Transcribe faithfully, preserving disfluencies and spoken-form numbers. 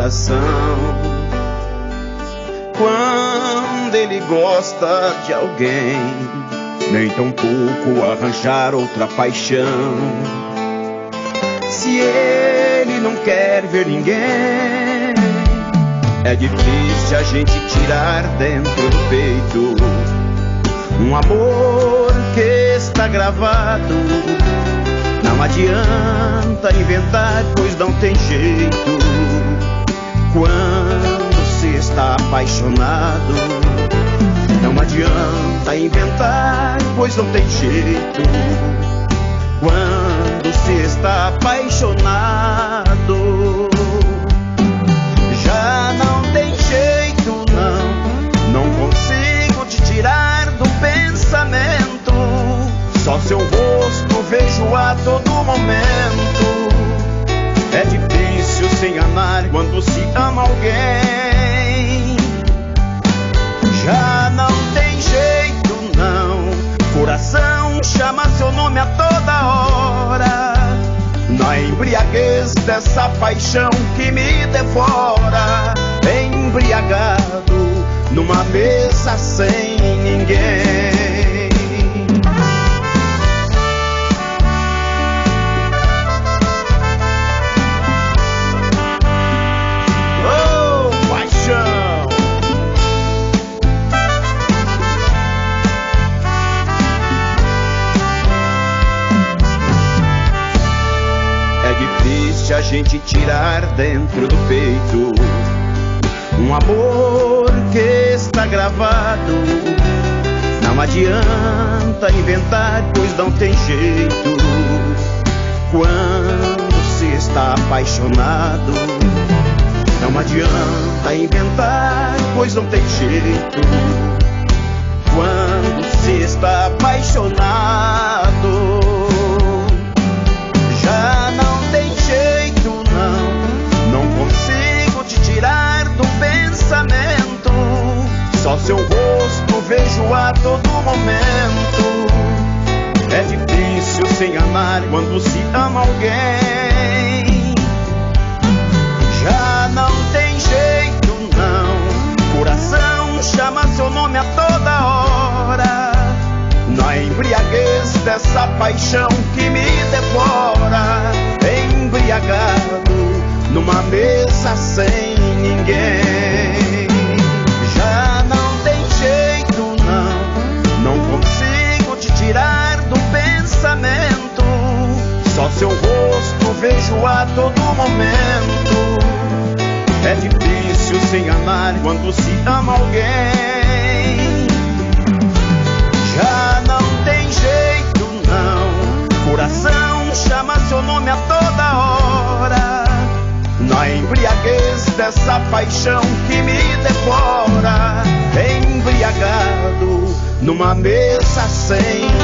coração. Quando ele gosta de alguém, nem tão pouco arranjar outra paixão. Se ele não quer ver ninguém, é difícil a gente tirar dentro do peito um amor que está gravado. Não adianta inventar, pois não tem jeito. Quando se está apaixonado, não adianta inventar, pois não tem jeito. Quando se está apaixonado, já não tem jeito, não. Não consigo te tirar do pensamento. Só seu rosto vejo a todo momento. É difícil se enganar quando se ama alguém. Já não tem jeito, não. Coração chama seu nome a toda hora, na embriaguez dessa paixão que me devora. Embriagado numa mesa sem ninguém. Oh, paixão! É difícil a gente tirar dentro do peito um amor que está gravado. Não adianta inventar, pois não tem jeito. Quando se está apaixonado, não adianta inventar, pois não tem jeito. Quando se está apaixonado, já não tem jeito, não. Não consigo te tirar do pensamento. Só seu rosto vejo a todo momento. É difícil se enganar quando se ama alguém. Já não tem jeito, não. Coração chama seu nome a toda hora, na embriaguez dessa paixão que me devora. Embriagado numa mesa sem ninguém. Já não tem jeito, não. Não consigo te tirar do pensamento. Só seu rosto vejo a todo momento. É difícil se enganar quando se ama alguém. Já não tem jeito, não. Coração chama seu nome a toda hora, na embriaguez dessa paixão que me devora. Embriagado numa mesa sem